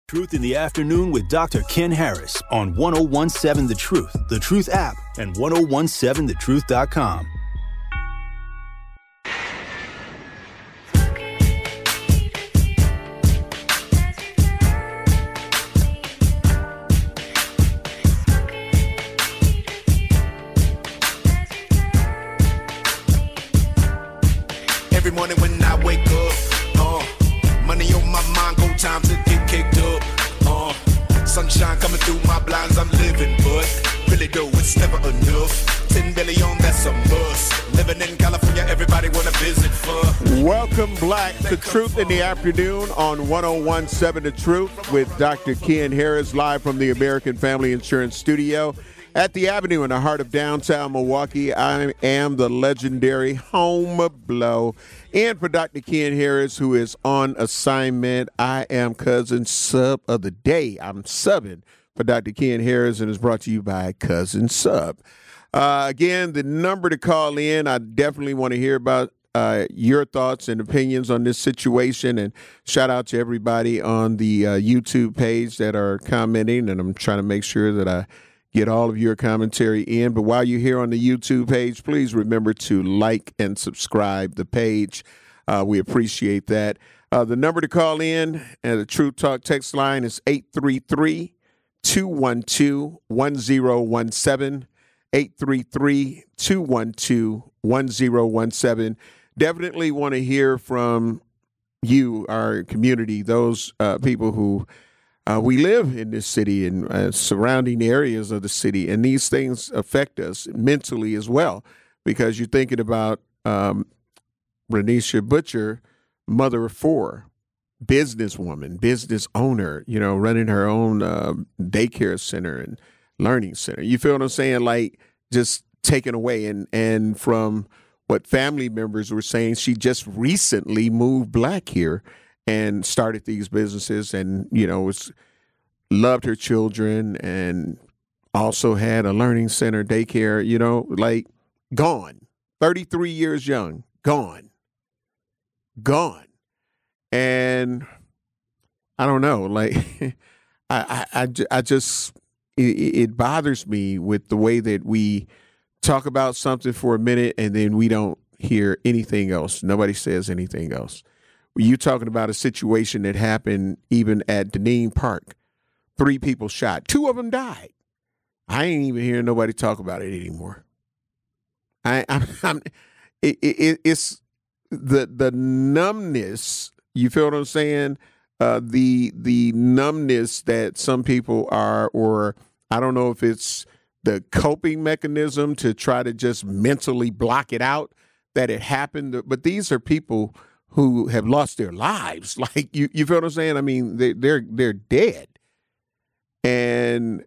Truth in the Afternoon with Dr. Ken Harris on 1017 The Truth, The Truth app, and 1017thetruth.com. Every morning when I wake up, money on my mind, go time to get kicked up. Sunshine coming through my blinds, I'm living, but really though, it's never enough. 10 billion, that's a must. Living in California, everybody wanna visit for. Welcome, Black, to Truth in the Afternoon on 1017 The Truth with Dr. Ken Harris, live from the American Family Insurance Studio at the Avenue in the heart of downtown Milwaukee. I am the legendary Home Blow. And for Dr. Ken Harris, who is on assignment, I am Cousin Sub of the Day. I'm subbing for Dr. Ken Harris, and it's brought to you by Cousin Sub. Again, the number to call in, I definitely want to hear about your thoughts and opinions on this situation. And shout out to everybody on the YouTube page that are commenting, and I'm trying to make sure that I get all of your commentary in. But while you're here on the YouTube page, please remember to like and subscribe the page. We appreciate that. The number to call in and the Truth Talk text line is 833-212-1017. 833-212-1017. Definitely want to hear from you, our community, those people who we live in this city and surrounding areas of the city, and these things affect us mentally as well, because you're thinking about Renisha Butcher, mother of four, businesswoman, business owner, running her own daycare center and learning center. You feel what I'm saying? Like, just taken away. And from what family members were saying, she just recently moved Black here and started these businesses, and loved her children, and also had a learning center, daycare. Like, gone. 33 years young, gone. And I don't know. Like, I just it bothers me with the way that we talk about something for a minute and then we don't hear anything else. Nobody says anything else. You talking about a situation that happened even at Deneen Park. 3 people shot. 2 of them died. I ain't even hearing nobody talk about it anymore. It's the numbness. You feel what I'm saying? The numbness that some people are, or I don't know if it's the coping mechanism to try to just mentally block it out that it happened. But these are people who have lost their lives. Like, you feel what I'm saying? I mean, they're dead. And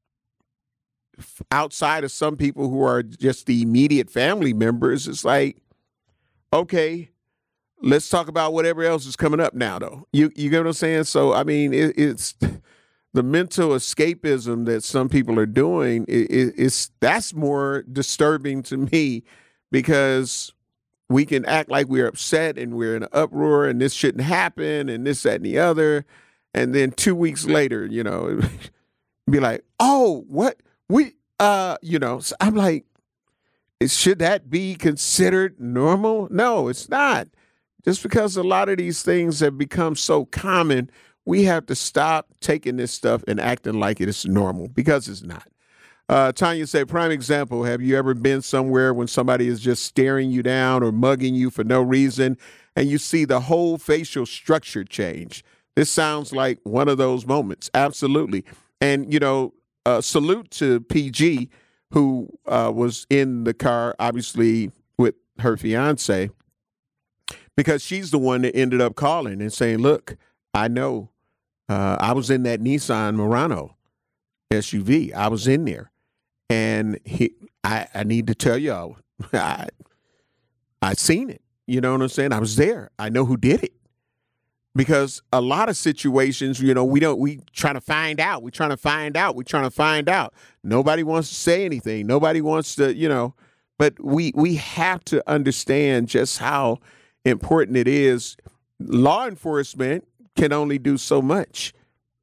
outside of some people who are just the immediate family members, it's like, okay, let's talk about whatever else is coming up now, though. You get what I'm saying? So, I mean, it's the mental escapism that some people are doing. That's more disturbing to me, because we can act like we're upset and we're in an uproar and this shouldn't happen and this, that, and the other. And then 2 weeks later, be like, oh, what? So I'm like, should that be considered normal? No, it's not. Just because a lot of these things have become so common, we have to stop taking this stuff and acting like it is normal, because it's not. Tanya said, prime example, have you ever been somewhere when somebody is just staring you down or mugging you for no reason, and you see the whole facial structure change? This sounds like one of those moments. Absolutely. And, salute to PG, who was in the car, obviously, with her fiance, because she's the one that ended up calling and saying, look, I know I was in that Nissan Murano SUV. I was in there. And I need to tell y'all, I seen it. You know what I'm saying? I was there. I know who did it. Because a lot of situations, we trying to find out. We're trying to find out. Nobody wants to say anything. Nobody wants to, but we have to understand just how important it is. Law enforcement can only do so much.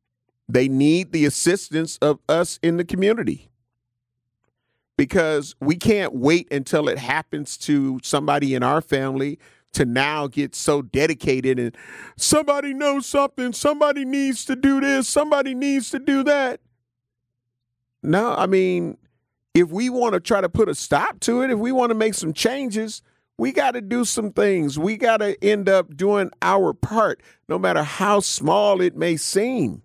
They need the assistance of us in the community, because we can't wait until it happens to somebody in our family to now get so dedicated and somebody knows something, somebody needs to do this, somebody needs to do that. No, I mean, if we want to try to put a stop to it, if we want to make some changes, we got to do some things. We got to end up doing our part, no matter how small it may seem,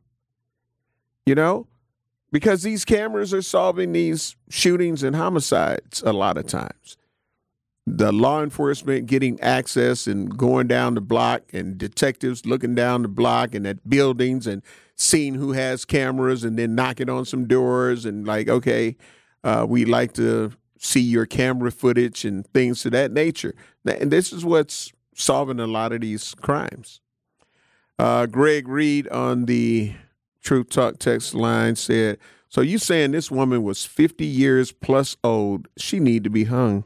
because these cameras are solving these shootings and homicides a lot of times. The law enforcement getting access and going down the block, and detectives looking down the block and at buildings and seeing who has cameras and then knocking on some doors and like, okay, we'd like to see your camera footage and things of that nature. And this is what's solving a lot of these crimes. Greg Reed on the Truth Talk text line said, so you saying this woman was 50 years plus old, she need to be hung.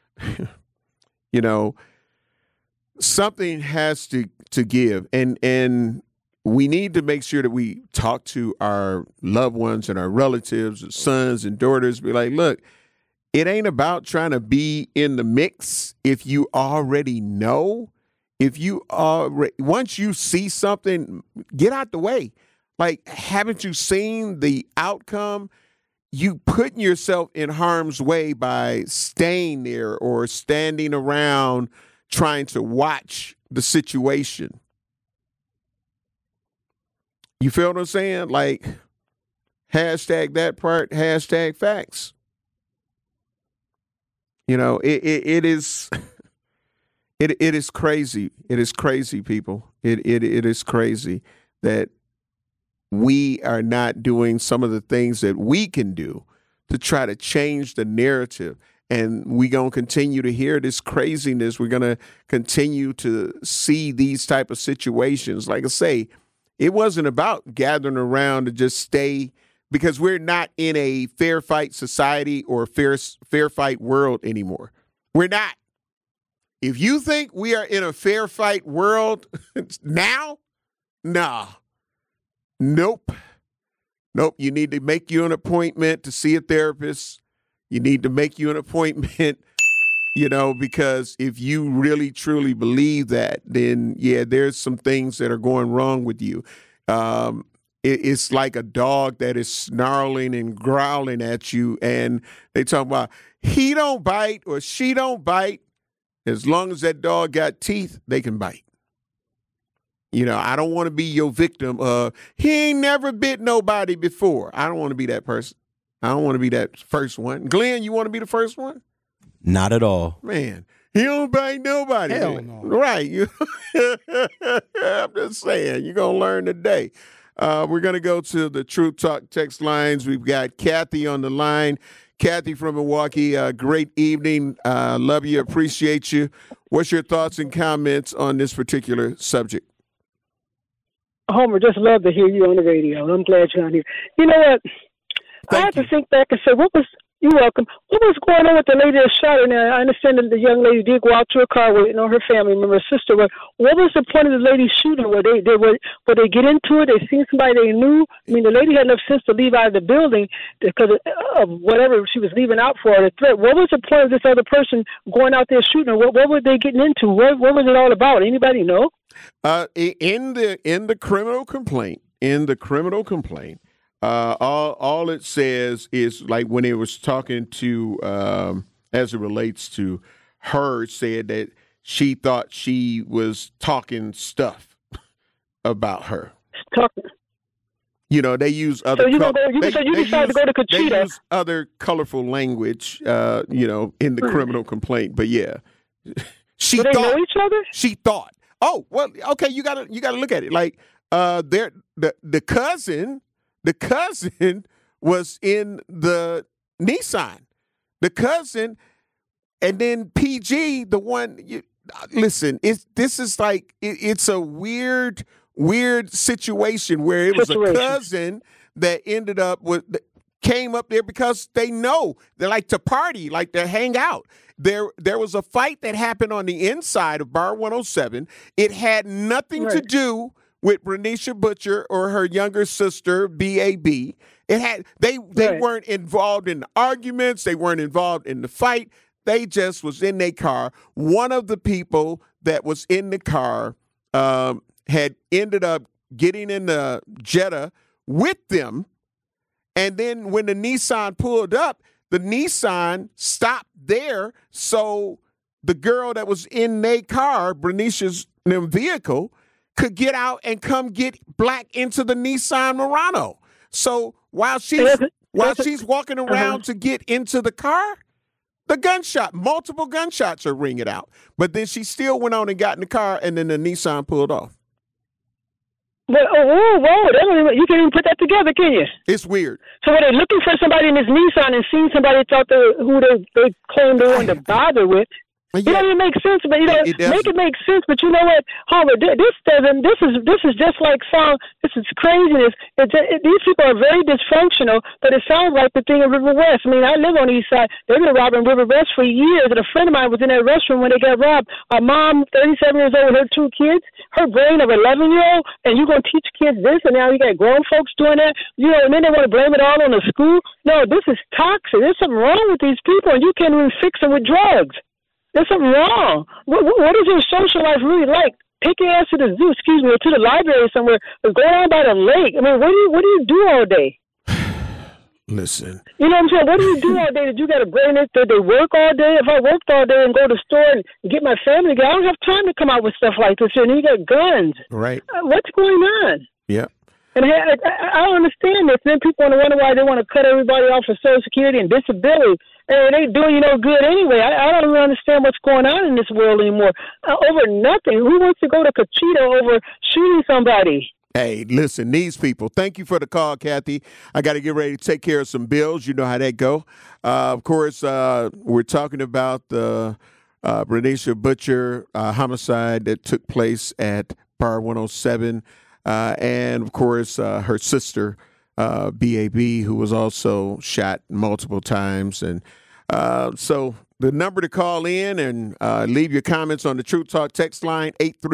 Something has to give, and we need to make sure that we talk to our loved ones and our relatives, sons and daughters, be like, look, it ain't about trying to be in the mix. If you already know, once you see something, get out the way. Like, haven't you seen the outcome? You putting yourself in harm's way by staying there or standing around trying to watch the situation. You feel what I'm saying? Like, hashtag that part, hashtag facts. It is crazy. It is crazy, people. It is crazy that we are not doing some of the things that we can do to try to change the narrative. And we're going to continue to hear this craziness. We're going to continue to see these type of situations. Like I say, it wasn't about gathering around to just stay, because we're not in a fair fight society or fair fight world anymore. We're not. If you think we are in a fair fight world now, nah. Nope. You need to make you an appointment to see a therapist. You need to make you an appointment, because if you really, truly believe that, then, yeah, there's some things that are going wrong with you. It's like a dog that is snarling and growling at you, and they talk about he don't bite or she don't bite. As long as that dog got teeth, they can bite. I don't want to be your victim of, he ain't never bit nobody before. I don't want to be that person. I don't want to be that first one. Glenn, you want to be the first one? Not at all. Man, he don't bite nobody. Hell no. Right. I'm just saying, you're going to learn today. We're going to go to the Truth Talk text lines. We've got Kathy on the line. Kathy from Milwaukee, great evening. Love you, appreciate you. What's your thoughts and comments on this particular subject? Homer, just love to hear you on the radio. I'm glad you're on here. You know what? I have to think back and say, you're welcome. What was going on with the lady that shot her? Now, I understand that the young lady did go out to her car with her family member, her sister. But what was the point of the lady shooting? Were they get into it? They seen somebody they knew? I mean, the lady had enough sense to leave out of the building because of whatever she was leaving out for, the threat. What was the point of this other person going out there shooting her? What were they getting into? What was it all about? Anybody know? In the criminal complaint, all it says is, like, when it was talking to, as it relates to her, said that she thought she was talking stuff about her. They use other. So you decided to go to Kachita. They use other colorful language, in the criminal complaint. But yeah, Do they know each other? She thought. Oh well, okay. You gotta look at it like the cousin. The cousin was in the Nissan. The cousin, and then PG, the one. Listen, this is like it's a weird situation where it was a cousin that ended up came up there because they know they like to party, like to hang out. There was a fight that happened on the inside of Bar 107. It had nothing to do with Bernicia Butcher or her younger sister, B.A.B. They weren't involved in the arguments. They weren't involved in the fight. They just was in their car. One of the people that was in the car had ended up getting in the Jetta with them. And then when the Nissan pulled up, the Nissan stopped there. So the girl that was in their car, Bernicia's vehicle, could get out and come get Black into the Nissan Murano. So while she's walking around to get into the car, multiple gunshots are ringing out. But then she still went on and got in the car, and then the Nissan pulled off. But, whoa, you can't even put that together, can you? It's weird. So were they looking for somebody in this Nissan and seen somebody who they claimed they wanted to bother with? Yeah. It makes sense, but make it make sense. But you know what, Homer? This is just like this is craziness. These people are very dysfunctional, but it sounds like the thing in River West. I mean, I live on the east side. They've been robbing River West for years, and a friend of mine was in that restaurant when they got robbed. A mom, 37 years old, with her 2 kids, her brain of 11-year-old, and you're gonna teach kids this, and now you got grown folks doing that. And then they want to blame it all on the school. No, this is toxic. There's something wrong with these people, and you can't even fix them with drugs. There's something wrong. What is your social life really like? Take your ass to the zoo, or to the library somewhere, or go down by the lake. I mean, what do you do all day? Listen. You know what I'm saying? What do you do all day that you got to bring it? Did they work all day? If I worked all day and go to the store and get my family together, I don't have time to come out with stuff like this. And you got guns. Right. What's going on? Yeah. And I don't understand this. Then people want to wonder why they want to cut everybody off of Social Security and disability. And they doing you no good anyway. I don't really understand what's going on in this world anymore. Over nothing. Who wants to go to Cachita over shooting somebody? Hey, listen, these people. Thank you for the call, Kathy. I got to get ready to take care of some bills. You know how that go. Of course, we're talking about the Bernicia Butcher homicide that took place at Bar 107. And, of course, her sister, B.A.B., who was also shot multiple times. And so the number to call in and leave your comments on the Truth Talk text line,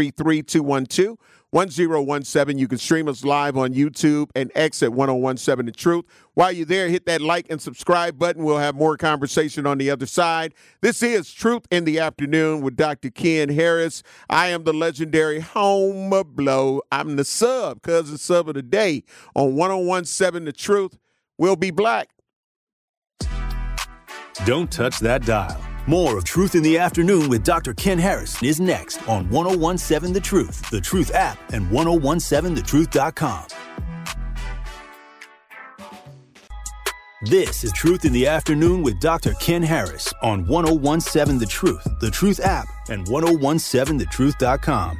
833-212-1017. You can stream us live on YouTube and X at 1017 The Truth. While you're there, hit that like and subscribe button. We'll have more conversation on the other side. This is Truth in the Afternoon with Dr. Ken Harris. I am the legendary Homer Blow. I'm the cousin sub of the day on 1017 The Truth. We'll be black. Don't touch that dial. More of Truth in the Afternoon with Dr. Ken Harris is next on 1017 The Truth, The Truth app, and 1017thetruth.com. This is Truth in the Afternoon with Dr. Ken Harris on 1017 The Truth, The Truth app, and 1017thetruth.com.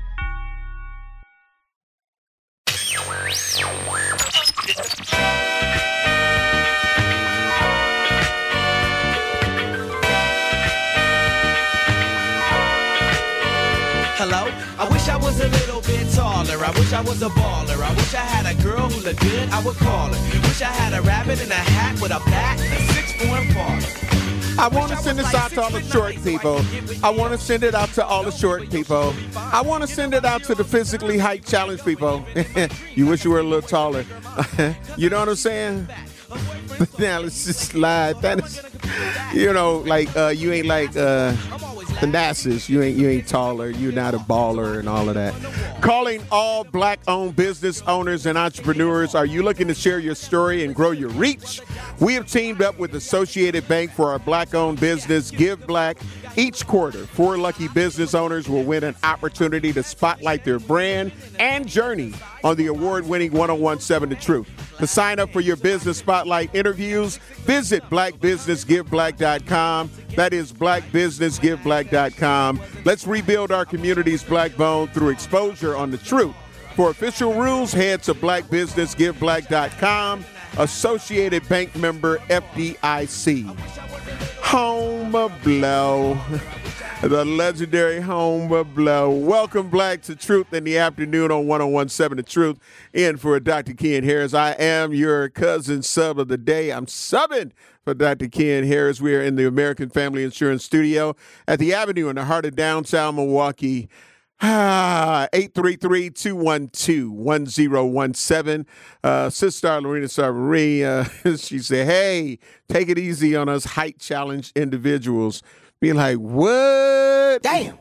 Hello? I wish I was a little bit taller. I wish I was a baller. I wish I had a girl who looked good, I would call her. Wish I had a rabbit in a hat with a bat and a 6'4" father. I want to send this out to all the short people. I want to send it out to all the short people. I want to send it out to the physically height challenged people. You wish you were a little taller. You know what I'm saying? Now let's just slide. That is, you ain't like Thanasis. You ain't taller. You're not a baller and all of that. Calling all black-owned business owners and entrepreneurs. Are you looking to share your story and grow your reach? We have teamed up with Associated Bank for our black-owned business, Give Black. Each quarter, 4 lucky business owners will win an opportunity to spotlight their brand and journey on the award-winning 1017 The Truth. To sign up for your business spotlight interviews, visit blackbusinessgiveblack.com. That is blackbusinessgiveblack.com. Let's rebuild our community's black bone through exposure on the truth. For official rules, head to blackbusinessgiveblack.com. Associated Bank member FDIC. Homer Blow, the legendary Homer Blow. Welcome back to Truth in the Afternoon on 1017 The Truth. In for Dr. Ken Harris. I am your cousin sub of the day. I'm subbing for Dr. Ken Harris. We are in the American Family Insurance Studio at the Avenue in the heart of downtown Milwaukee. 833-212-1017. Sister Lorena Sarverie, she said, hey, take it easy on us height challenge individuals. Be like, what? Damn.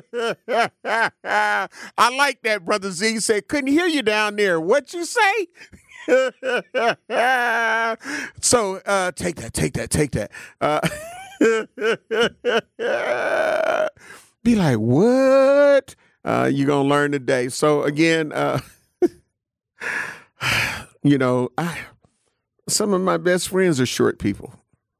I like that, Brother Z. Said, couldn't hear you down there. What'd you say? So take that. Be like, what? You're going to learn today. So again, some of my best friends are short people.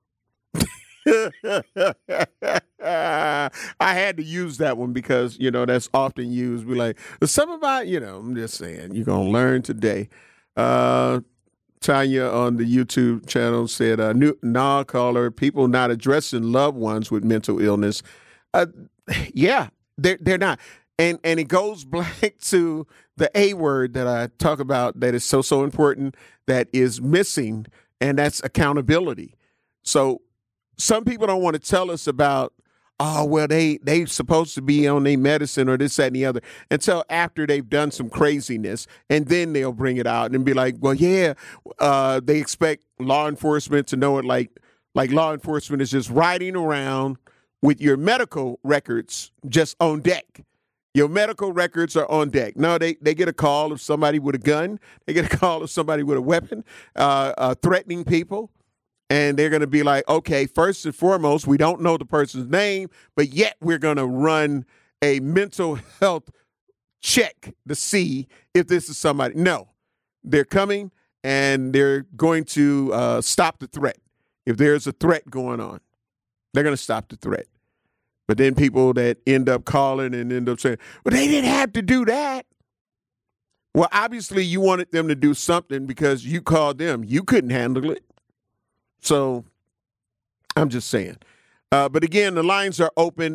I had to use that one because, that's often used. Be like, some of my, I'm just saying, you're going to learn today. Tanya on the YouTube channel said, nah, caller, people not addressing loved ones with mental illness. Yeah, they're not. And it goes back to the A word that I talk about that is so important that is missing, and that's accountability. So some people don't want to tell us about, oh, well, they supposed to be on their medicine or this, that, and the other until after they've done some craziness. And then they'll bring it out and be like, well, yeah, they expect law enforcement to know it like law enforcement is just riding around with your medical records just on deck. Your medical records are on deck. No, they get a call of somebody with a gun. They get a call of somebody with a weapon threatening people. And they're going to be like, okay, first and foremost, we don't know the person's name, but yet we're going to run a mental health check to see if this is somebody. No, they're coming and they're going to stop the threat. If there's a threat going on, they're going to stop the threat. But then people that end up calling and end up saying, well, they didn't have to do that. Well, obviously you wanted them to do something because you called them. You couldn't handle it. So I'm just saying. But again, the lines are open,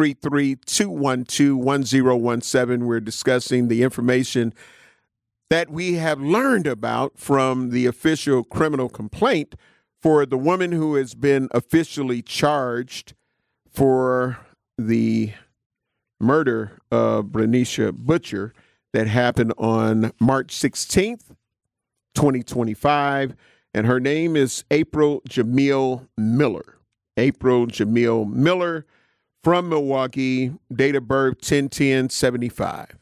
833-212-1017. We're discussing the information that we have learned about from the official criminal complaint for the woman who has been officially charged for the murder of Brenisha Butcher that happened on March 16th, 2025. And her name is April Jamil Miller. April Jamil Miller from Milwaukee, date of birth 10/10/75.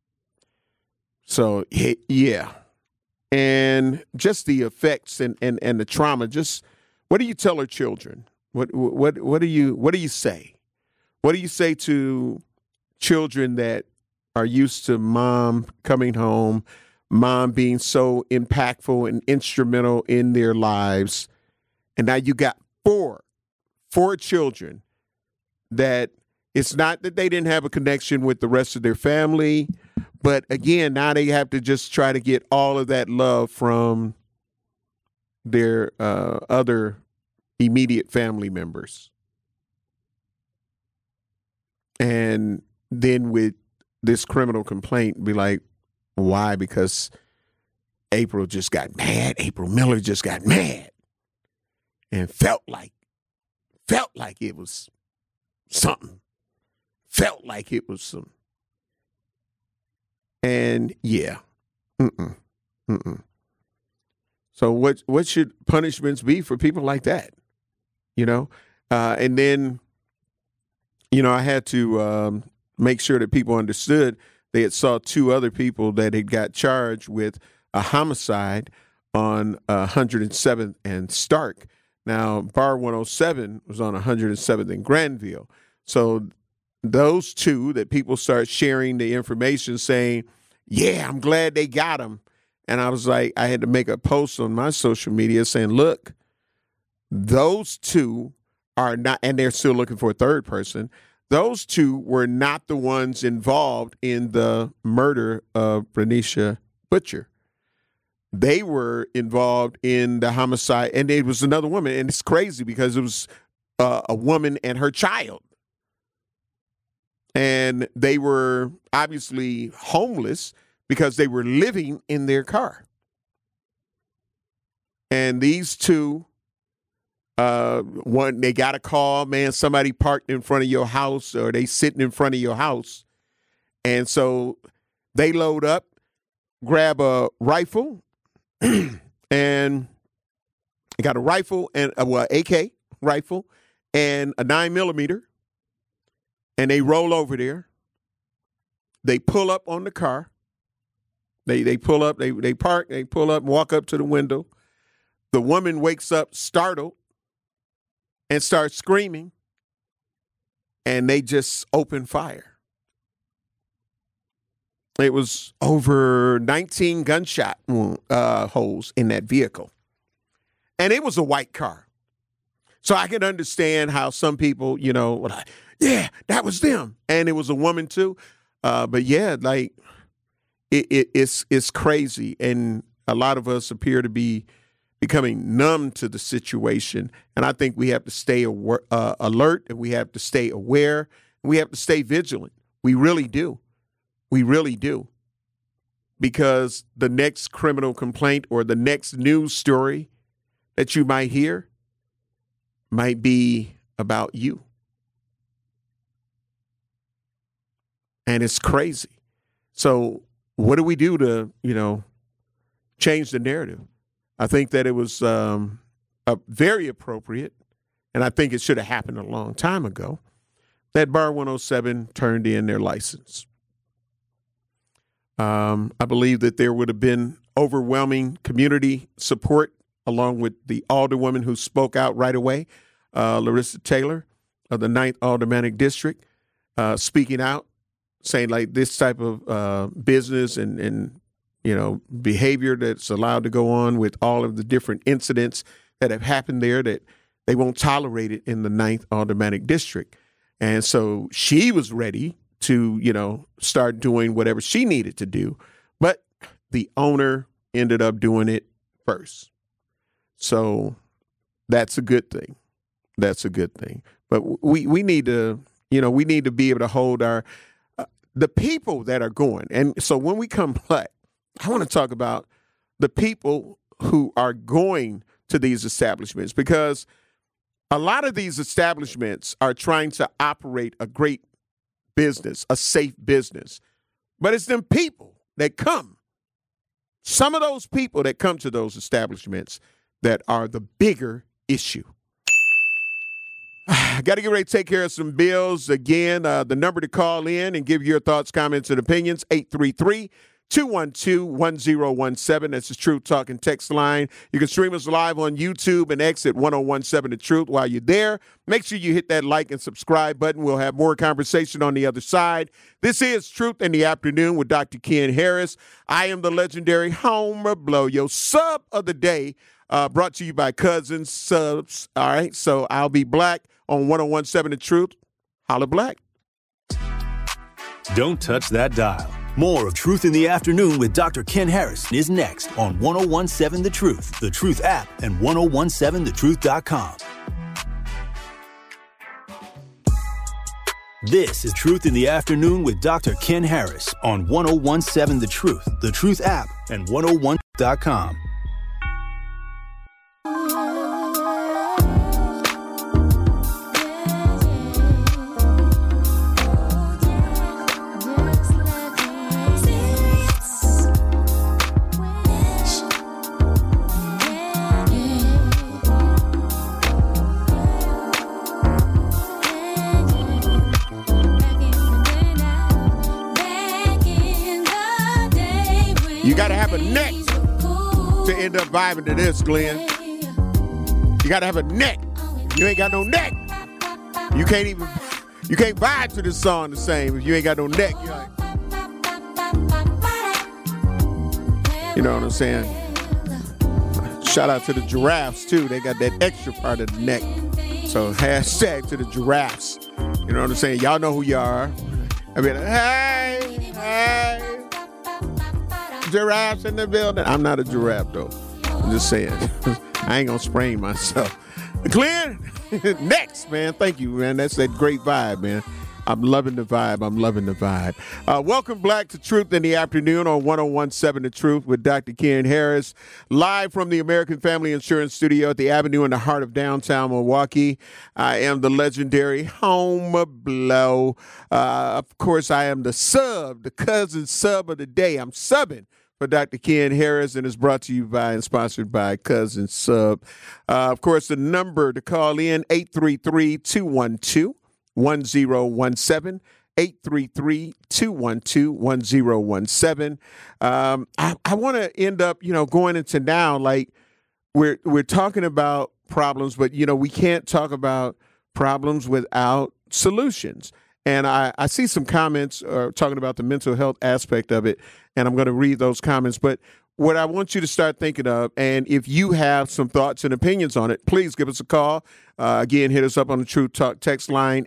So, yeah. And just the effects and the trauma. Just what do you tell her children? What do you say? What do you say to children that are used to mom coming home, mom being so impactful and instrumental in their lives, and now you got four children that it's not that they didn't have a connection with the rest of their family, but again, now they have to just try to get all of that love from their other immediate family members. And then with this criminal complaint, be like, why? Because April just got mad. April Miller just got mad and felt like it was something. Felt like it was some. And yeah. So what should punishments be for people like that? And then, I had to make sure that people understood. They had saw two other people that had got charged with a homicide on 107th and Stark. Now, Bar 107 was on 107th and Granville. So those two that people start sharing the information saying, yeah, I'm glad they got him. And I was like, I had to make a post on my social media saying, look, those two are not, and they're still looking for a third person. Those two were not the ones involved in the murder of Brenisha Butcher. They were involved in the homicide, and it was another woman. And it's crazy because it was a woman and her child. And they were obviously homeless because they were living in their car. And these two, they got a call, man, somebody parked in front of your house or they sitting in front of your house. And so they load up, grab a rifle, and they got a rifle and AK rifle and a 9mm, and they roll over there. They pull up on the car. They pull up, they park, they pull up and walk up to the window. The woman wakes up startled and starts screaming, and they just open fire. It was over 19 gunshot holes in that vehicle. And it was a white car. So I can understand how some people, yeah, that was them. And it was a woman too. But yeah, like it's crazy. And a lot of us appear to be becoming numb to the situation. And I think we have to stay alert, and we have to stay aware, and we have to stay vigilant. We really do. We really do. Because the next criminal complaint or the next news story that you might hear might be about you. And it's crazy. So what do we do to, change the narrative? I think that it was very appropriate, and I think it should have happened a long time ago, that Bar 107 turned in their license. I believe that there would have been overwhelming community support, along with the alderwoman who spoke out right away, Larissa Taylor of the 9th Aldermanic District, speaking out, saying like this type of business and behavior that's allowed to go on with all of the different incidents that have happened there, that they won't tolerate it in the 9th Aldermanic District. And so she was ready to, start doing whatever she needed to do. But the owner ended up doing it first. So that's a good thing. That's a good thing. But we need to, we need to be able to hold the people that are going. And so when we come back, I want to talk about the people who are going to these establishments, because a lot of these establishments are trying to operate a great business, a safe business. But it's them people that come, some of those people that come to those establishments, that are the bigger issue. Got to get ready to take care of some bills. Again, the number to call in and give your thoughts, comments, and opinions, 833-212-1017. That's the Truth Talking text line. You can stream us live on YouTube and X at 1017 The Truth. While you're there, make sure you hit that like and subscribe button. We'll have more conversation on the other side. This is Truth in the Afternoon with Dr. Ken Harris. I am the legendary Homer Blow, your sub of the day, brought to you by Cousins Subs. All right, so I'll be black on 1017 The Truth. Holla black. Don't touch that dial. More of Truth in the Afternoon with Dr. Ken Harris is next on 1017 The Truth app, and 1017thetruth.com. This is Truth in the Afternoon with Dr. Ken Harris on 1017 The Truth app, and 101.com. You got to have a neck to end up vibing to this, Glenn. You got to have a neck. If you ain't got no neck, you can't vibe to this song the same if you ain't got no neck. You're like, you know what I'm saying? Shout out to the giraffes, too. They got that extra part of the neck. So hashtag to the giraffes. You know what I'm saying? Y'all know who you are. I mean, hey. Giraffes in the building. I'm not a giraffe, though. I'm just saying. I ain't going to sprain myself. Glenn, next, man. Thank you, man. That's that great vibe, man. I'm loving the vibe. I'm loving the vibe. Welcome back to Truth in the Afternoon on 101.7 The Truth with Dr. Ken Harris, live from the American Family Insurance Studio at the Avenue in the heart of downtown Milwaukee. I am the legendary Homer Blow. Of course, I am the cousin sub of the day. I'm subbing for Dr. Ken Harris, and is brought to you by and sponsored by Cousin Sub. Of course, the number to call in, 833-212-1017, 833-212-1017. I want to end up, going into now, like we're talking about problems, but, we can't talk about problems without solutions. And I see some comments talking about the mental health aspect of it, and I'm going to read those comments. But what I want you to start thinking of, and if you have some thoughts and opinions on it, please give us a call. Again, hit us up on the Truth Talk text line,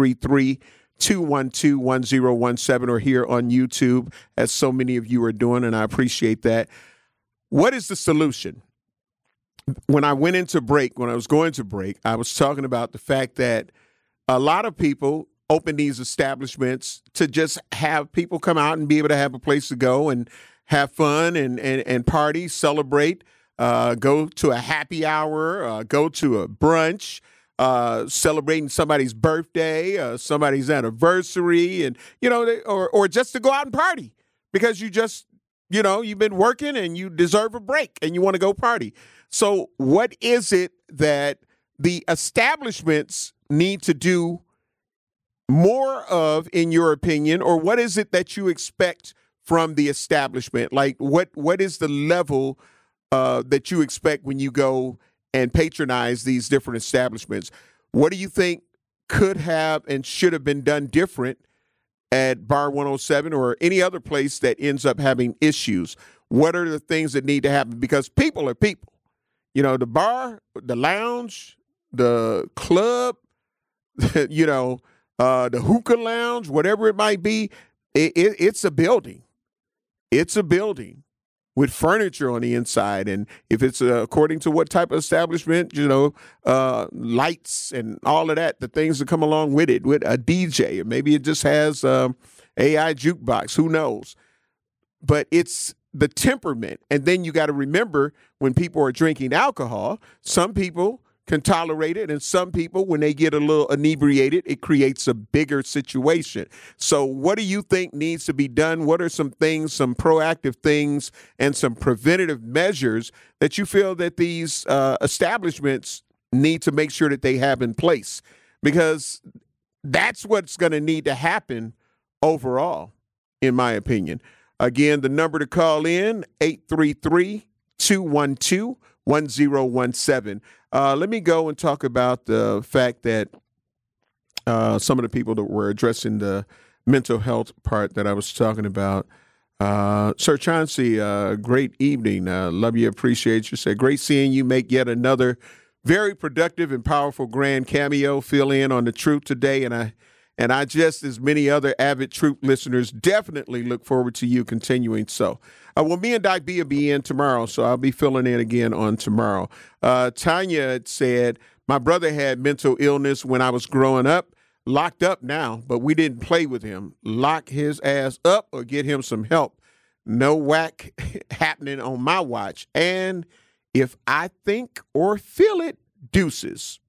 833-212-1017, or here on YouTube, as so many of you are doing, and I appreciate that. What is the solution? When I was going to break, I was talking about the fact that a lot of people open these establishments to just have people come out and be able to have a place to go and have fun and party, celebrate, go to a happy hour, go to a brunch, celebrating somebody's birthday, somebody's anniversary, and, or just to go out and party because you just, you've been working and you deserve a break and you want to go party. So what is it that the establishments need to do more of, in your opinion, or what is it that you expect from the establishment? Like, what is the level that you expect when you go and patronize these different establishments? What do you think could have and should have been done different at Bar 107 or any other place that ends up having issues? What are the things that need to happen? Because people are people. The bar, the lounge, the club, the hookah lounge, whatever it might be, it's a building. It's a building with furniture on the inside. And if it's according to what type of establishment, lights and all of that, the things that come along with it, with a DJ, or maybe it just has AI jukebox, who knows? But it's the temperament. And then you got to remember, when people are drinking alcohol, some people can tolerate it, and some people, when they get a little inebriated, it creates a bigger situation. So what do you think needs to be done? What are some things, some proactive things, and some preventative measures that you feel that these establishments need to make sure that they have in place? Because that's what's going to need to happen overall, in my opinion. Again, the number to call in, 833-212-1017. Let me go and talk about the fact that some of the people that were addressing the mental health part that I was talking about. Sir Chauncey, great evening. Love you, appreciate you. Said, great seeing you make yet another very productive and powerful grand cameo. Fill in on the truth today, and I just, as many other avid Truth listeners, definitely look forward to you continuing so. Well, me and Doc B will be in tomorrow, so I'll be filling in again on tomorrow. Tanya said, my brother had mental illness when I was growing up, locked up now, but we didn't play with him. Lock his ass up or get him some help. No whack happening on my watch. And if I think or feel it, deuces.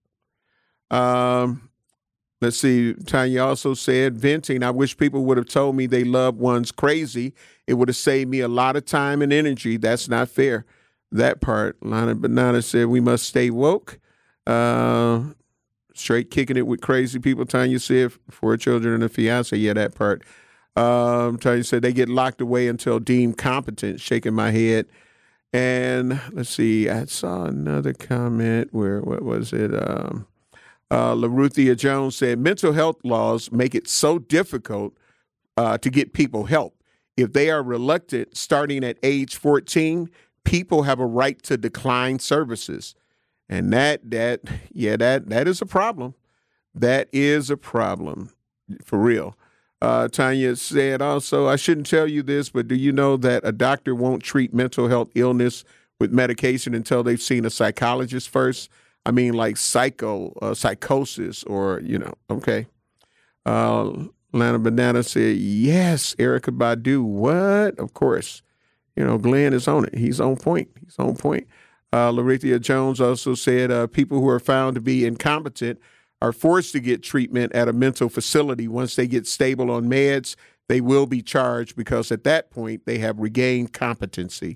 Let's see. Tanya also said, venting, I wish people would have told me they loved ones crazy. It would have saved me a lot of time and energy. That's not fair. That part. Lana Banana said, we must stay woke. Straight kicking it with crazy people. Tanya said, for children and a fiance. Yeah, that part. Tanya said, they get locked away until deemed competent. Shaking my head. And let's see. I saw another comment where, what was it? LaRuthia Jones said, mental health laws make it so difficult to get people help. If they are reluctant starting at age 14, people have a right to decline services. And that is a problem. That is a problem, for real. Tanya said also, I shouldn't tell you this, but do you know that a doctor won't treat mental health illness with medication until they've seen a psychologist first? I mean, like psychosis or, okay. Atlanta Banana said, yes, Erykah Badu. What? Of course. Glenn is on it. He's on point. Larithia Jones also said people who are found to be incompetent are forced to get treatment at a mental facility. Once they get stable on meds, they will be charged because at that point they have regained competency.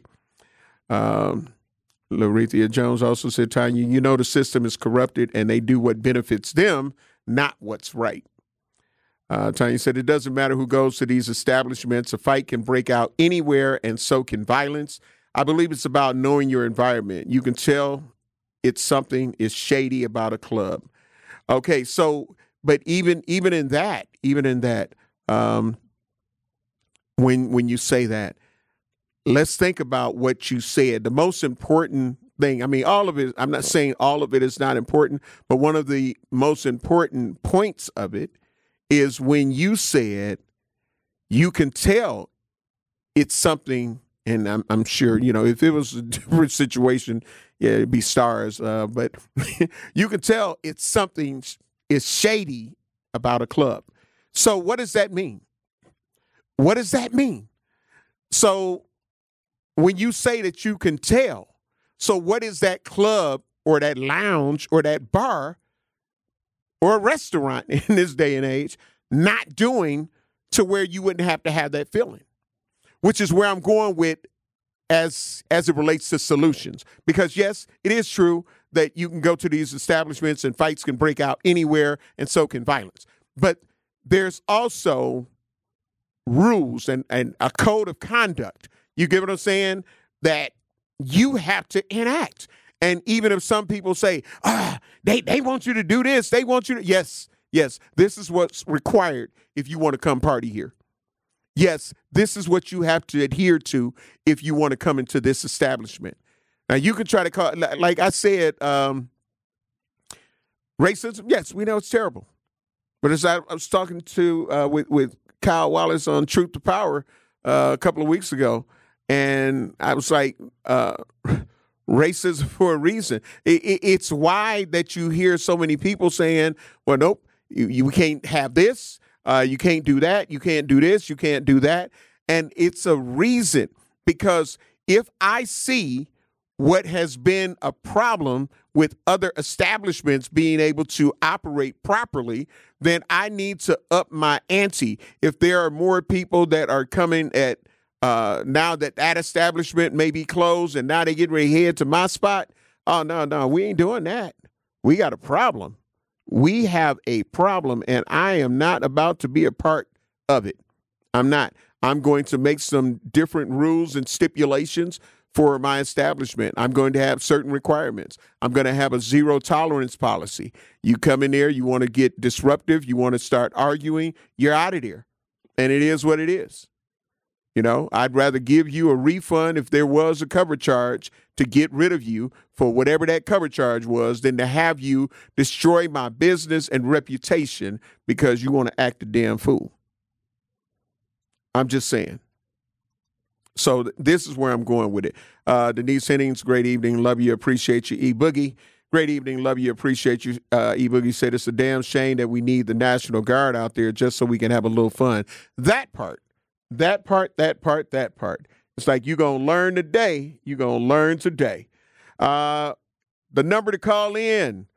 Larithia Jones also said, Tanya, the system is corrupted and they do what benefits them, not what's right. Tanya said, it doesn't matter who goes to these establishments. A fight can break out anywhere, and so can violence. I believe it's about knowing your environment. You can tell something is shady about a club. Okay, so, but even in that, when you say that, let's think about what you said. The most important thing, all of it, I'm not saying all of it is not important, but one of the most important points of it is when you said you can tell it's something, and I'm sure, if it was a different situation, yeah, it'd be stars, but you can tell it's something is shady about a club. So what does that mean? What does that mean? So when you say that you can tell, so what is that club or that lounge or that bar or a restaurant in this day and age not doing to where you wouldn't have to have that feeling? Which is where I'm going with as it relates to solutions. Because, yes, it is true that you can go to these establishments and fights can break out anywhere, and so can violence. But there's also rules and a code of conduct, you get what I'm saying, that you have to enact. And even if some people say, they want you to do this, they want you to, yes, this is what's required if you want to come party here. Yes, this is what you have to adhere to if you want to come into this establishment. Now, you can try to call, like I said, racism, yes, we know it's terrible. But as I was talking to with Kyle Wallace on Truth to Power a couple of weeks ago, and I was like, racism for a reason. It's why that you hear so many people saying, well, nope, you can't have this. You can't do that. You can't do this. You can't do that. And it's a reason, because if I see what has been a problem with other establishments being able to operate properly, then I need to up my ante. If there are more people that are coming at now that establishment may be closed and now they get ready to head to my spot, oh, no, we ain't doing that. We got a problem. We have a problem, and I am not about to be a part of it. I'm not. I'm going to make some different rules and stipulations for my establishment. I'm going to have certain requirements. I'm going to have a zero tolerance policy. You come in there, you want to get disruptive, you want to start arguing, you're out of there. And it is what it is. I'd rather give you a refund if there was a cover charge to get rid of you for whatever that cover charge was than to have you destroy my business and reputation because you want to act a damn fool. I'm just saying. So this is where I'm going with it. Denise Hennings, great evening. Love you. Appreciate you. E-Boogie, great evening. Love you. Appreciate you. E-Boogie said it's a damn shame that we need the National Guard out there just so we can have a little fun. That part. It's like you're going to learn today. You're going to learn today. The number to call in,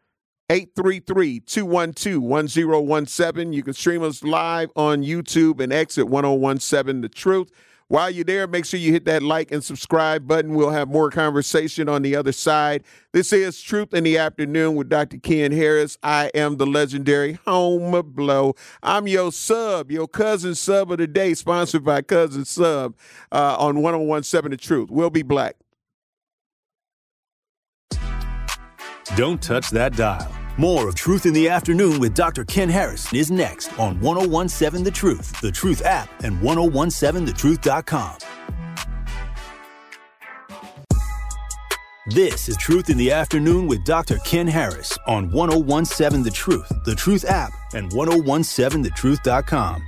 833-212-1017. You can stream us live on YouTube and X at 1017 The Truth. While you're there, make sure you hit that like and subscribe button. We'll have more conversation on the other side. This is Truth in the Afternoon with Dr. Ken Harris. I am the legendary Homer Blow. I'm your sub, your cousin sub of the day, sponsored by Cousin Sub on 1017 The Truth. We'll be black. Don't touch that dial. More of Truth in the Afternoon with Dr. Ken Harris is next on 1017 The Truth app, and 1017thetruth.com. This is Truth in the Afternoon with Dr. Ken Harris on 1017 The Truth app, and 1017thetruth.com.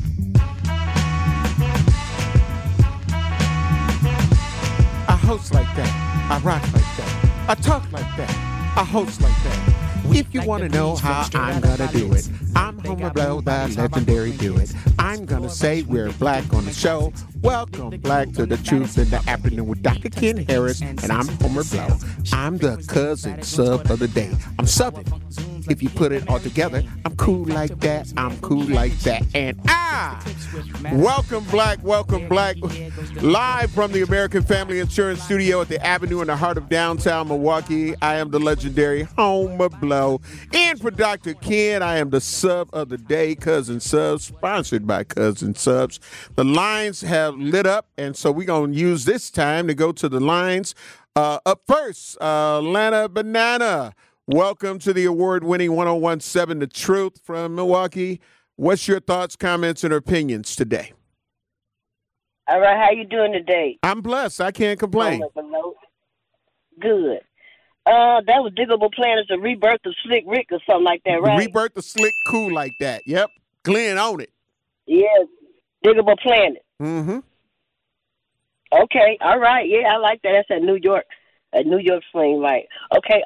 Like that. I rock like that. I talk like that. I host like that. If you want to know how I'm going to do it, I'm Homer Blow, the legendary do it. I'm going to say we're black on the show. Welcome, Black to the Truth in the Afternoon with Dr. Ken Harris, and I'm Homer Blow. I'm the cousin sub of the day. I'm subbing. If you put it all together, I'm cool like that. I'm cool like that. And welcome, Black. Welcome, Black. Live from the American Family Insurance Studio at the Avenue in the heart of downtown Milwaukee. I am the legendary Homer Blow. And for Dr. Ken, I am the sub of the day, Cousin Subs, sponsored by Cousin Subs. The lines have lit up, and so we're going to use this time to go to the lines. Up first, Lana Banana. Welcome to the award-winning 1017 The Truth from Milwaukee. What's your thoughts, comments, and opinions today? All right, how you doing today? I'm blessed. I can't complain. Good. That was Diggable Planets, the rebirth of Slick Rick or something like that, right? Rebirth of Slick Cool like that. Yep. Glenn on it. Yes, Diggable Planet. Mm-hmm. Okay, all right. Yeah, I like that. That's a New York slang, right? Okay,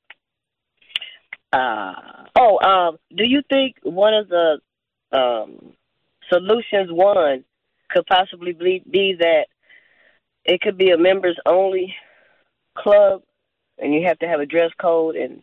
do you think one of the solutions could possibly be that it could be a members-only club and you have to have a dress code? And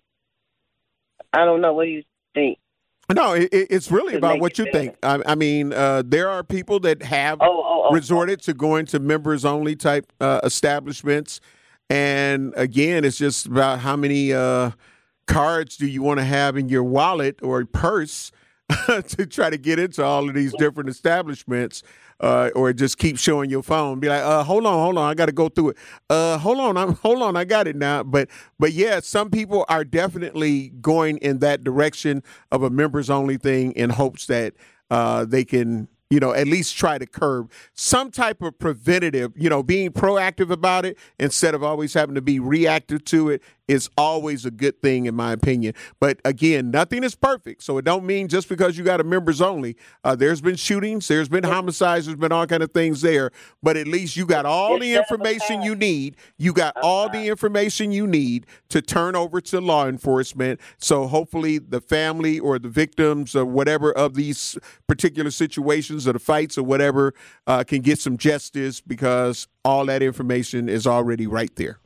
I don't know. What do you think? No, it's really about what you think. I mean, there are people that have resorted to going to members-only type establishments. And, again, it's just about how many cards do you want to have in your wallet or purse to try to get into all of these different establishments, or just keep showing your phone. Be like, hold on, I got to go through it. Hold on, I got it now. But yeah, some people are definitely going in that direction of a members only thing in hopes that they can, at least try to curb some type of preventative, being proactive about it instead of always having to be reactive to it is always a good thing in my opinion. But again, nothing is perfect. So it don't mean just because you got a members only, there's been shootings, there's been homicides, there's been all kind of things there, but at least you got all the information you need. You got all the information you need to turn over to law enforcement. So hopefully the family or the victims or whatever of these particular situations or the fights or whatever can get some justice because all that information is already right there.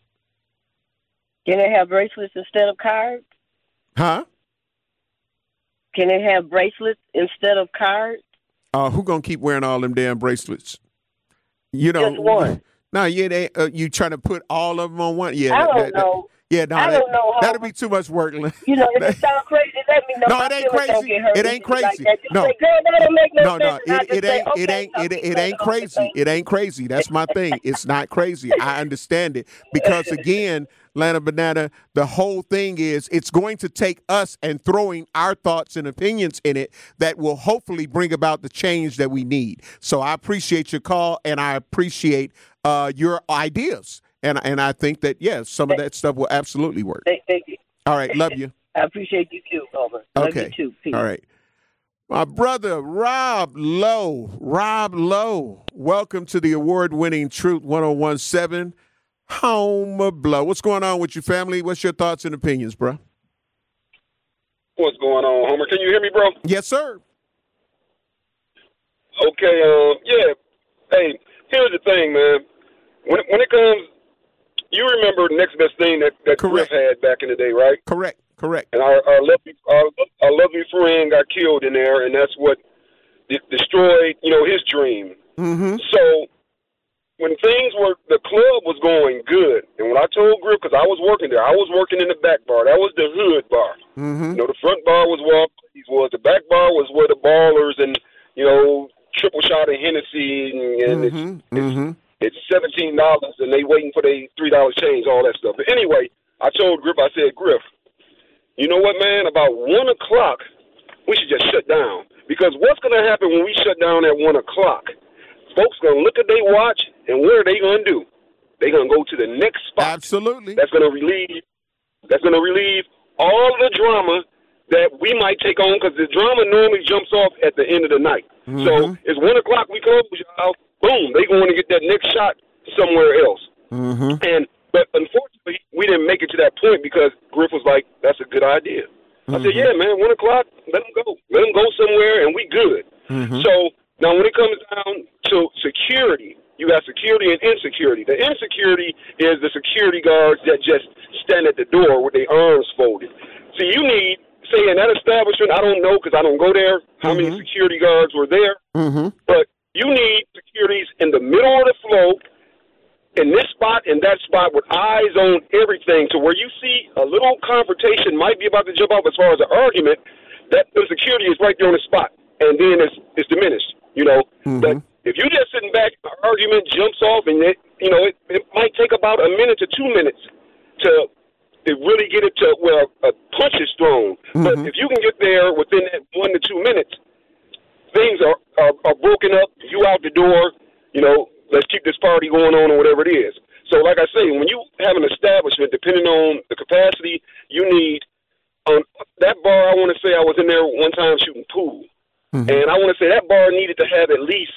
Can they have bracelets instead of cards? Huh? Can they have bracelets instead of cards? Who gonna keep wearing all them damn bracelets? Just one. No, you trying to put all of them on one? Yeah, I don't know. I don't know. That'll be too much work. If it sounds crazy, let me know. No, it ain't crazy. It ain't crazy. No, say, girl, that don't make no sense. It ain't crazy. It ain't crazy. That's my thing. It's not crazy. I understand it because again, Lana Banana, the whole thing is it's going to take us and throwing our thoughts and opinions in it that will hopefully bring about the change that we need. So I appreciate your call and I appreciate your ideas. And I think that, yes, some of that stuff will absolutely work. Thank you. All right. Love you. I appreciate you too, Homer. Okay. Love you too. Peace. All right. My brother, Rob Lowe. Rob Lowe, welcome to the award-winning Truth 1017. Homer Blow. What's going on with your family? What's your thoughts and opinions, bro? What's going on, Homer? Can you hear me, bro? Yes, sir. Okay, yeah. Hey, here's the thing, man. When it comes, you remember Next Best Thing that Griff had back in the day, right? Correct. And our lovely friend got killed in there, and that's what destroyed, his dream. Mm-hmm. So when the club was going good, and when I told Griff, because I was working there, I was working in the back bar. That was the hood bar. Mm-hmm. The front bar was where all these was. The back bar was where the ballers and, triple shot of Hennessy and it's $17 and they waiting for their $3 change, all that stuff. But anyway, I told Griff, I said, Griff, you know what, man? About 1 o'clock, we should just shut down. Because what's going to happen when we shut down at 1 o'clock? Folks going to look at their watch, and what are they going to do? They're going to go to the next spot. Absolutely. That's going to relieve all the drama that we might take on, because the drama normally jumps off at the end of the night. Mm-hmm. So it's 1 o'clock, we close, y'all. Boom, they're going to get that next shot somewhere else. Mm-hmm. And But unfortunately, we didn't make it to that point because Griff was like, "That's a good idea." I said, "Yeah, man, 1 o'clock, let them go. Let them go somewhere, and we good." So now, when it comes down to security, you got security and insecurity. The insecurity is the security guards that just stand at the door with their arms folded. So you need, say, in that establishment, I don't know because I don't go there, how many security guards were there, but you need securities in the middle of the flow, in this spot and that spot, with eyes on everything, to where you see a little confrontation might be about to jump off as far as an argument, that the security is right there on the spot, and then it's diminished, you know. But if you're just sitting back, an argument jumps off, and it might take about a minute to 2 minutes to really get it to where a punch is thrown. But if you can get there within that 1 to 2 minutes, things are broken up, you out the door, you know, let's keep this party going on or whatever it is. So like I say, when you have an establishment, depending on the capacity, you need, that bar, I want to say I was in there one time shooting pool. And I want to say that bar needed to have at least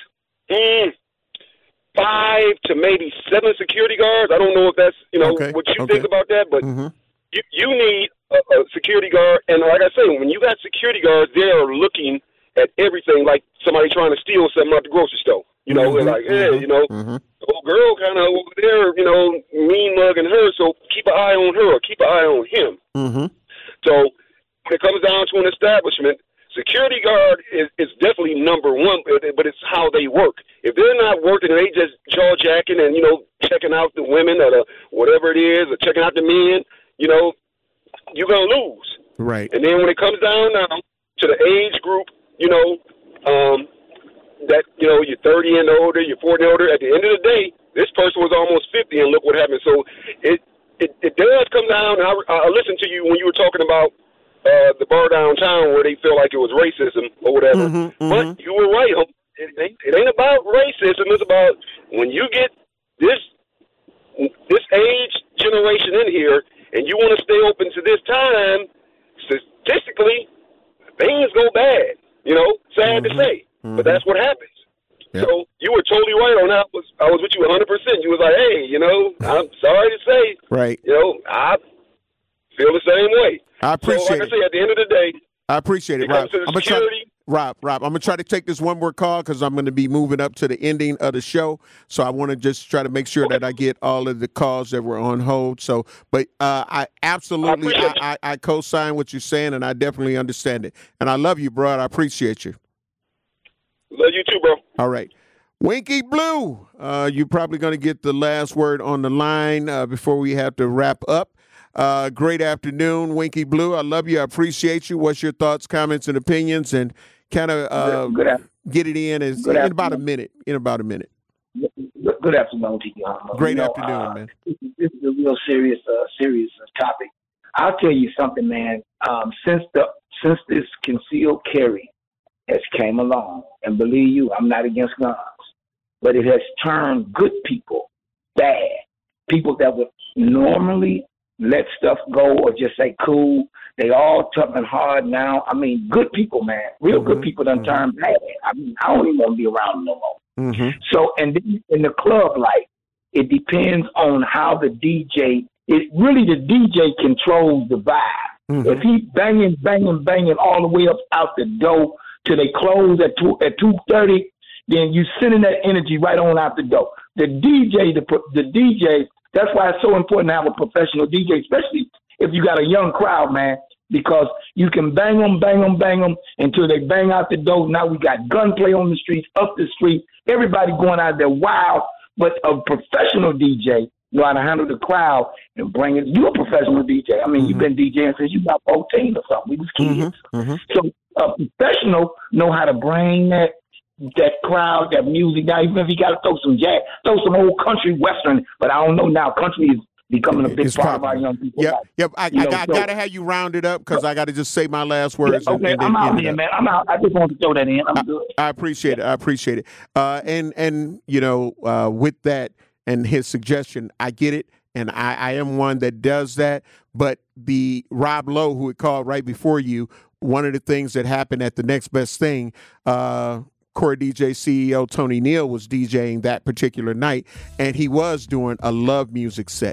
5 to maybe 7 security guards. I don't know if that's, you know, what you think about that, but you need a security guard. And like I say, when you got security guards, they are looking at everything like somebody trying to steal something out the grocery store. You know, they're like, hey, you know, the old girl kind of over there, you know, mean mugging her, so keep an eye on her or keep an eye on him. So when it comes down to an establishment, security guard is definitely number one, but it's how they work. If they're not working and they just jaw-jacking and, you know, checking out the women or the whatever it is, or checking out the men, you know, you're going to lose. Right. And then when it comes down now to the age group, you know, that, you know, you're 30 and older, you're 40 and older. At the end of the day, this person was almost 50, and look what happened. So it does come down. And I listened to you when you were talking about the bar downtown where they feel like it was racism or whatever. But you were right. It ain't about racism. It's about when you get this age generation in here and you want to stay open to this time, statistically, things go bad. You know, sad to say. But that's what happens. Yep. So you were totally right on that. I was with you 100%. You was like, hey, you know, I'm sorry to say, right? You know, I feel the same way. I appreciate so, like I say, at the end of the day, I appreciate it, Rob. I'm going to try to take this one more call because I'm going to be moving up to the ending of the show. So I want to just try to make sure that I get all of the calls that were on hold. So, but I absolutely, I co-sign what you're saying, and I definitely understand it. And I love you, bro. I appreciate you. Love you too, bro. All right. Winky Blue, you're probably going to get the last word on the line before we have to wrap up. Great afternoon, Winky Blue. I love you. I appreciate you. What's your thoughts, comments, and opinions? And kind of get it in about a minute. In about a minute. Good afternoon to you. Great afternoon, man. This is a real serious topic. I'll tell you something, man. Since this concealed carry has came along, and believe you, I'm not against guns, but it has turned good people bad. People that would normally let stuff go or just say cool, they all tough and hard now. I mean, good people, man, real good people done turned bad. I mean, I don't even want to be around them no more. So, and then in the club life, it depends on how the DJ, the DJ controls the vibe. If he banging all the way up out the door till they close at 2:30, then you sending that energy right on out the door. The DJ, that's why it's so important to have a professional DJ, especially if you got a young crowd, man, because you can bang them until they bang out the door. Now we got gunplay on the streets, up the street, everybody going out there wild, but a professional DJ know how to handle the crowd and bring it. You're a professional DJ. I mean, you've been DJing since you got 14 or something. We was kids. So a professional know how to bring that crowd, that music down, even if you got to throw some jazz, throw some old country western, but I don't know now, country is becoming a big part of our young people. Yep. I got to have you round it up because I got to just say my last words. Okay, I'm out here, man. I'm out. I just want to throw that in. I'm good. I appreciate it. And you know, with that and his suggestion, I get it. And I am one that does that. But the Rob Lowe, who had called right before you, one of the things that happened at the Next Best Thing, Core DJ CEO Tony Neal was DJing that particular night, and he was doing a love music set.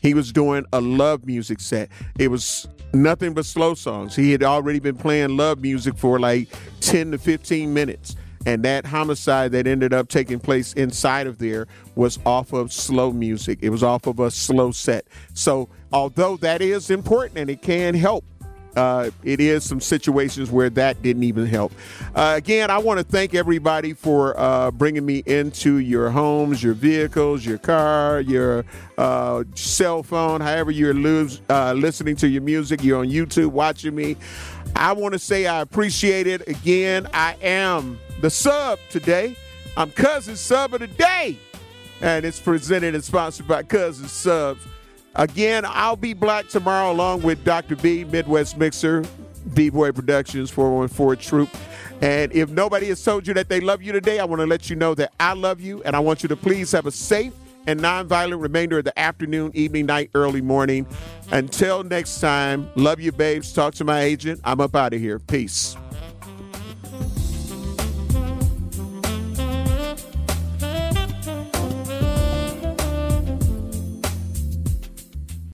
He was doing a love music set. It was nothing but slow songs. He had already been playing love music for like 10 to 15 minutes. And that homicide that ended up taking place inside of there was off of slow music. It was off of a slow set. So although that is important and it can help, it is some situations where that didn't even help. Again, I want to thank everybody for bringing me into your homes, your vehicles, your car, your cell phone, however you're listening to your music. You're on YouTube watching me. I want to say I appreciate it. Again, I am the sub today. I'm Cousin Sub of the Day. And it's presented and sponsored by Cousin Subs. Again, I'll be black tomorrow along with Dr. B, Midwest Mixer, B-Boy Productions, 414 Troop. And if nobody has told you that they love you today, I want to let you know that I love you, and I want you to please have a safe and nonviolent remainder of the afternoon, evening, night, early morning. Until next time, love you, babes. Talk to my agent. I'm up out of here. Peace.